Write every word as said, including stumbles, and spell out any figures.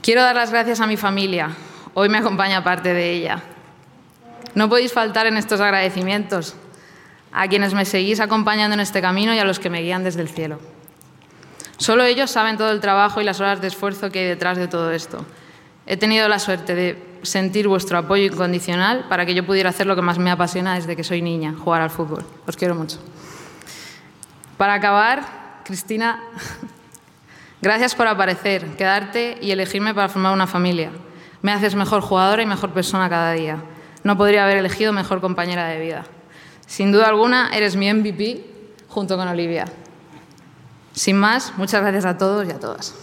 Quiero dar las gracias a mi familia. Hoy me acompaña parte de ella. No podéis faltar en estos agradecimientos a quienes me seguís acompañando en este camino y a los que me guían desde el cielo. Solo ellos saben todo el trabajo y las horas de esfuerzo que hay detrás de todo esto. He tenido la suerte de sentir vuestro apoyo incondicional para que yo pudiera hacer lo que más me apasiona desde que soy niña, jugar al fútbol. Os quiero mucho. Para acabar, Cristina, gracias por aparecer, quedarte y elegirme para formar una familia. Me haces mejor jugadora y mejor persona cada día. No podría haber elegido mejor compañera de vida. Sin duda alguna, eres mi M V P junto con Olivia. Sin más, muchas gracias a todos y a todas.